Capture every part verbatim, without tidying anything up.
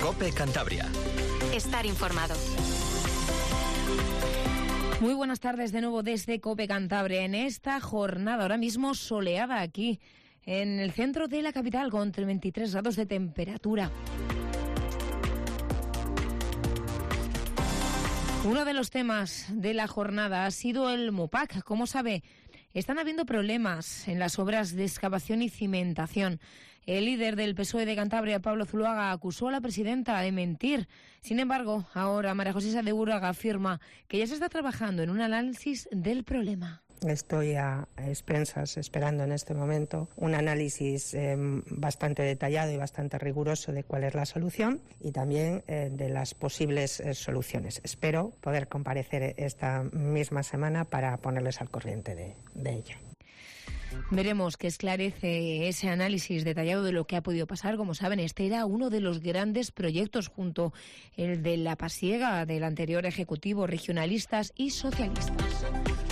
COPE Cantabria. Estar informado. Muy buenas tardes de nuevo desde COPE Cantabria. En esta jornada ahora mismo soleada aquí en el centro de la capital con veintitrés grados de temperatura. Uno de los temas de la jornada ha sido el MOPAC. Como sabe, están habiendo problemas en las obras de excavación y cimentación. El líder del P S O E de Cantabria, Pablo Zuluaga, acusó a la presidenta de mentir. Sin embargo, ahora María José Sáez de Buruaga afirma que ya se está trabajando en un análisis del problema. Estoy a expensas, esperando en este momento un análisis eh, bastante detallado y bastante riguroso de cuál es la solución y también eh, de las posibles eh, soluciones. Espero poder comparecer esta misma semana para ponerles al corriente de, de ello. Veremos qué esclarece ese análisis detallado de lo que ha podido pasar. Como saben, este era uno de los grandes proyectos junto el de la pasiega del anterior ejecutivo, regionalistas y socialistas.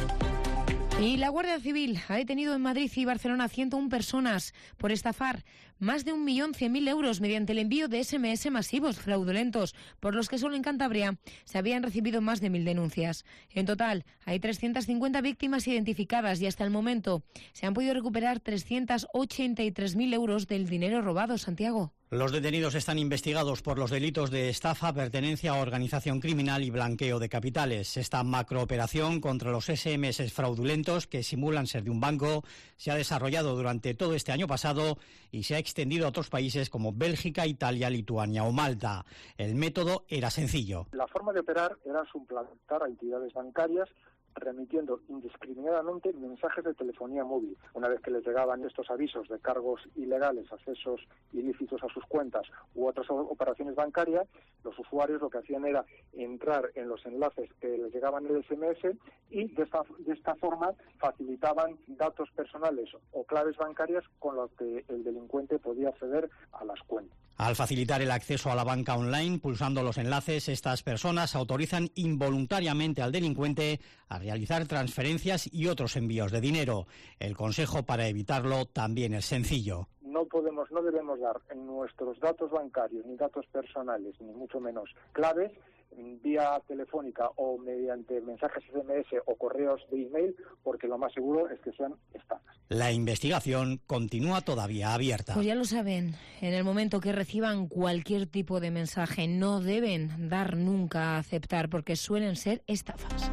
Y la Guardia Civil ha detenido en Madrid y Barcelona a ciento una personas por estafar más de un millón cien mil euros mediante el envío de ese eme ese masivos fraudulentos, por los que solo en Cantabria se habían recibido más de mil denuncias. En total, hay trescientas cincuenta víctimas identificadas y hasta el momento se han podido recuperar trescientos ochenta y tres mil euros del dinero robado. Santiago. Los detenidos están investigados por los delitos de estafa, pertenencia a organización criminal y blanqueo de capitales. Esta macrooperación contra los ese eme ese fraudulentos que simulan ser de un banco se ha desarrollado durante todo este año pasado y se ha extendido a otros países como Bélgica, Italia, Lituania o Malta. El método era sencillo. La forma de operar era suplantar a entidades bancarias remitiendo indiscriminadamente mensajes de telefonía móvil. Una vez que les llegaban estos avisos de cargos ilegales, accesos ilícitos a sus cuentas u otras operaciones bancarias, los usuarios lo que hacían era entrar en los enlaces que les llegaban en el ese eme ese y de esta, de esta forma facilitaban datos personales o claves bancarias con los que el delincuente podía acceder a las cuentas. Al facilitar el acceso a la banca online, pulsando los enlaces, estas personas autorizan involuntariamente al delincuente a realizar transferencias y otros envíos de dinero. El consejo para evitarlo también es sencillo. No podemos, no debemos dar en nuestros datos bancarios, ni datos personales, ni mucho menos claves, vía telefónica o mediante mensajes ese eme ese o correos de email, porque lo más seguro es que sean estafas. La investigación continúa todavía abierta. Pues ya lo saben, en el momento que reciban cualquier tipo de mensaje, no deben dar nunca a aceptar, porque suelen ser estafas.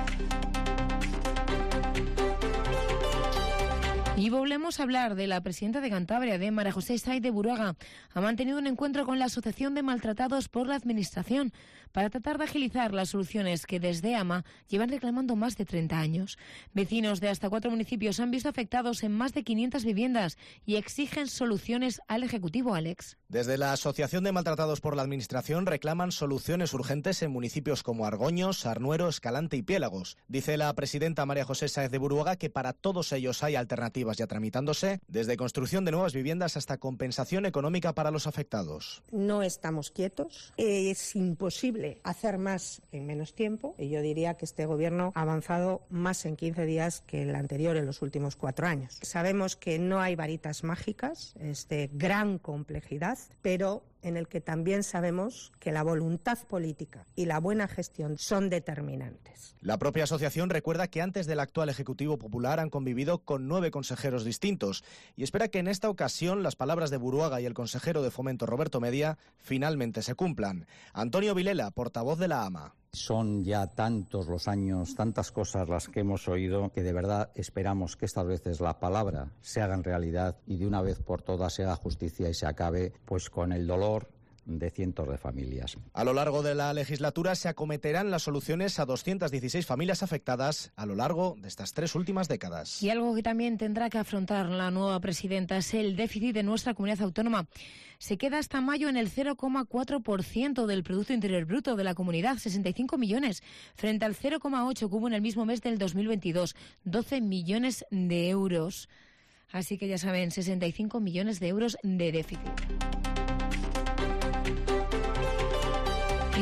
Y volvemos a hablar de la presidenta de Cantabria, de María José Sáez de Buruaga. Ha mantenido un encuentro con la Asociación de Maltratados por la Administración para tratar de agilizar las soluciones que desde AMA llevan reclamando más de treinta años. Vecinos de hasta cuatro municipios han visto afectados en más de quinientas viviendas y exigen soluciones al Ejecutivo, Alex. Desde la Asociación de Maltratados por la Administración reclaman soluciones urgentes en municipios como Argoños, Arnuero, Escalante y Piélagos. Dice la presidenta María José Sáez de Buruaga que para todos ellos hay alternativas ya tramitándose, desde construcción de nuevas viviendas hasta compensación económica para los afectados. No estamos quietos, es imposible hacer más en menos tiempo y yo diría que este gobierno ha avanzado más en quince días que el anterior en los últimos cuatro años. Sabemos que no hay varitas mágicas, es de gran complejidad, pero en el que también sabemos que la voluntad política y la buena gestión son determinantes. La propia asociación recuerda que antes del actual Ejecutivo Popular han convivido con nueve consejeros distintos y espera que en esta ocasión las palabras de Buruaga y el consejero de Fomento Roberto Media finalmente se cumplan. Antonio Vilela, portavoz de la AMA. Son ya tantos los años, tantas cosas las que hemos oído, que de verdad esperamos que estas veces la palabra se haga en realidad y de una vez por todas se haga justicia y se acabe pues con el dolor de cientos de familias. A lo largo de la legislatura se acometerán las soluciones a doscientas dieciséis familias afectadas a lo largo de estas tres últimas décadas. Y algo que también tendrá que afrontar la nueva presidenta es el déficit de nuestra comunidad autónoma. Se queda hasta mayo en el cero coma cuatro por ciento del Producto Interior Bruto de la comunidad, sesenta y cinco millones, frente al cero coma ocho que hubo en el mismo mes del dos mil veintidós, doce millones de euros. Así que ya saben, sesenta y cinco millones de euros de déficit. Y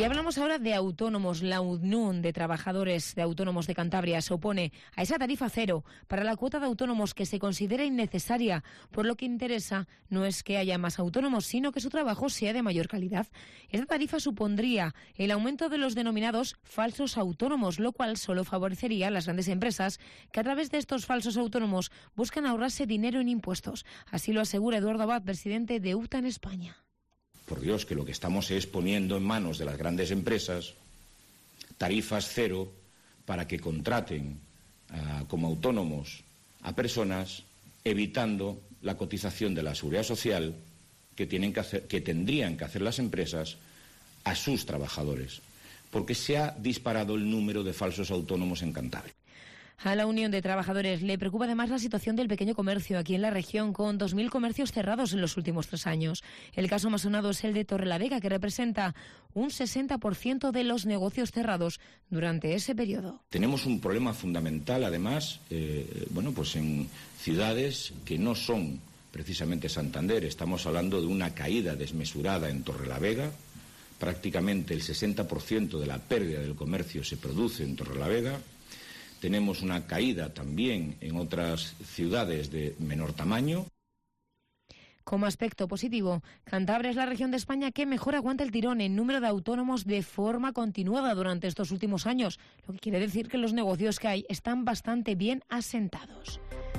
Y hablamos ahora de autónomos. La Unión de Trabajadores de Autónomos de Cantabria se opone a esa tarifa cero para la cuota de autónomos que se considera innecesaria. Por lo que interesa no es que haya más autónomos, sino que su trabajo sea de mayor calidad. Esta tarifa supondría el aumento de los denominados falsos autónomos, lo cual solo favorecería a las grandes empresas que a través de estos falsos autónomos buscan ahorrarse dinero en impuestos. Así lo asegura Eduardo Abad, presidente de U T A en España. Por Dios, que lo que estamos es poniendo en manos de las grandes empresas tarifas cero para que contraten uh, como autónomos a personas, evitando la cotización de la seguridad social que, tienen que, hacer, que tendrían que hacer las empresas a sus trabajadores, porque se ha disparado el número de falsos autónomos en Cantabria. A la Unión de Trabajadores le preocupa además la situación del pequeño comercio aquí en la región, con dos mil comercios cerrados en los últimos tres años. El caso más sonado es el de Torrelavega, que representa un sesenta por ciento de los negocios cerrados durante ese periodo. Tenemos un problema fundamental, además, eh, bueno, pues en ciudades que no son precisamente Santander. Estamos hablando de una caída desmesurada en Torrelavega. Prácticamente el sesenta por ciento de la pérdida del comercio se produce en Torrelavega. Tenemos una caída también en otras ciudades de menor tamaño. Como aspecto positivo, Cantabria es la región de España que mejor aguanta el tirón en número de autónomos de forma continuada durante estos últimos años, lo que quiere decir que los negocios que hay están bastante bien asentados.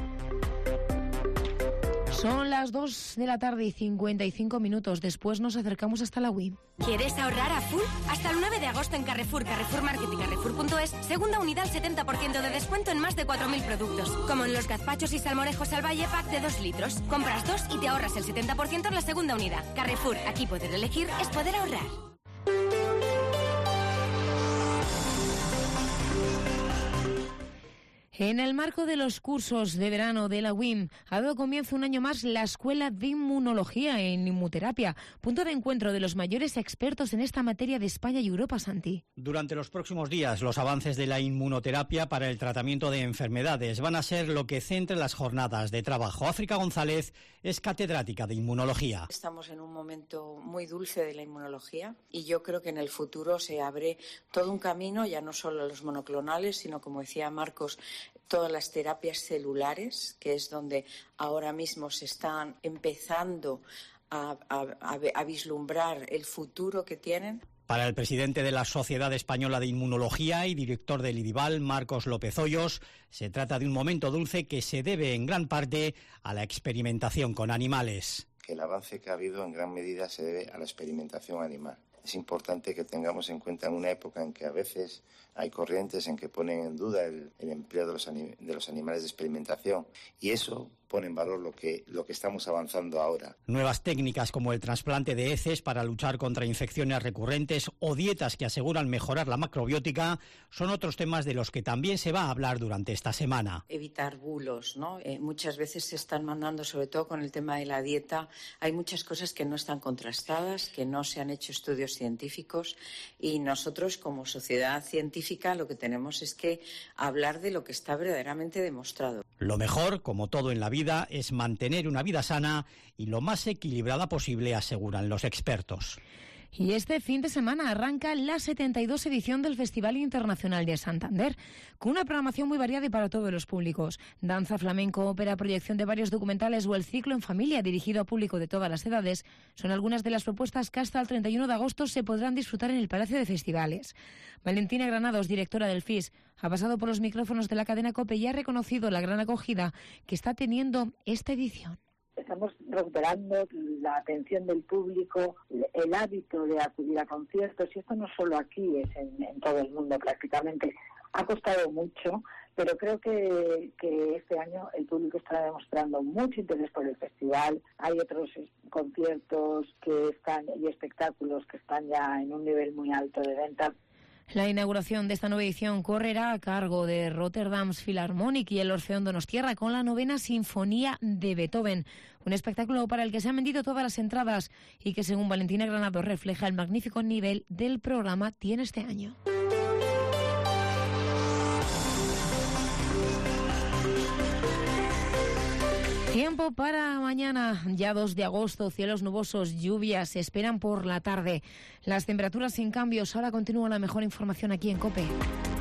Son las dos de la tarde y cincuenta y cinco minutos. Después nos acercamos hasta la U I M. ¿Quieres ahorrar a full? Hasta el nueve de agosto en Carrefour, Carrefour Market y Carrefour punto es, segunda unidad al setenta por ciento de descuento en más de cuatro mil productos. Como en los gazpachos y salmorejos al Valle Pack de dos litros. Compras dos y te ahorras el setenta por ciento en la segunda unidad. Carrefour, aquí poder elegir es poder ahorrar. En el marco de los cursos de verano de la U I M ha dado comienzo un año más la Escuela de Inmunología en Inmuterapia, punto de encuentro de los mayores expertos en esta materia de España y Europa, Santi. Durante los próximos días, los avances de la inmunoterapia para el tratamiento de enfermedades van a ser lo que centre las jornadas de trabajo. África González es catedrática de inmunología. Estamos en un momento muy dulce de la inmunología y yo creo que en el futuro se abre todo un camino, ya no solo los monoclonales, sino, como decía Marcos, todas las terapias celulares, que es donde ahora mismo se están empezando a, a, a vislumbrar el futuro que tienen. Para el presidente de la Sociedad Española de Inmunología y director del IDIVAL, Marcos López Hoyos, se trata de un momento dulce que se debe en gran parte a la experimentación con animales. El avance que ha habido en gran medida se debe a la experimentación animal. Es importante que tengamos en cuenta en una época en que a veces hay corrientes en que ponen en duda el, el empleo de los, anim, de los animales de experimentación, y eso pone en valor lo que, lo que estamos avanzando ahora. Nuevas técnicas como el trasplante de heces para luchar contra infecciones recurrentes o dietas que aseguran mejorar la macrobiótica son otros temas de los que también se va a hablar durante esta semana. Evitar bulos, ¿no? Eh, muchas veces se están mandando, sobre todo con el tema de la dieta, hay muchas cosas que no están contrastadas, que no se han hecho estudios científicos, y nosotros como sociedad científica lo que tenemos es que hablar de lo que está verdaderamente demostrado. Lo mejor, como todo en la vida, es mantener una vida sana y lo más equilibrada posible, aseguran los expertos. Y este fin de semana arranca la setenta y dos edición del Festival Internacional de Santander, con una programación muy variada y para todos los públicos. Danza, flamenco, ópera, proyección de varios documentales o el ciclo en familia dirigido a público de todas las edades son algunas de las propuestas que hasta el treinta y uno de agosto se podrán disfrutar en el Palacio de Festivales. Valentina Granados, directora del F I S, ha pasado por los micrófonos de la cadena COPE y ha reconocido la gran acogida que está teniendo esta edición. Estamos recuperando la atención del público, el hábito de acudir a conciertos, y esto no solo aquí, es en, en todo el mundo prácticamente. Ha costado mucho, pero creo que, que este año el público está demostrando mucho interés por el festival. Hay otros conciertos que están y espectáculos que están ya en un nivel muy alto de venta. La inauguración de esta nueva edición correrá a cargo de Rotterdam's Philharmonic y el Orfeón Donostierra con la novena Sinfonía de Beethoven, un espectáculo para el que se han vendido todas las entradas y que, según Valentina Granados, refleja el magnífico nivel del programa tiene este año. Tiempo para mañana, ya dos de agosto, cielos nubosos, lluvias se esperan por la tarde. Las temperaturas sin cambios. Ahora continúa la mejor información aquí en COPE.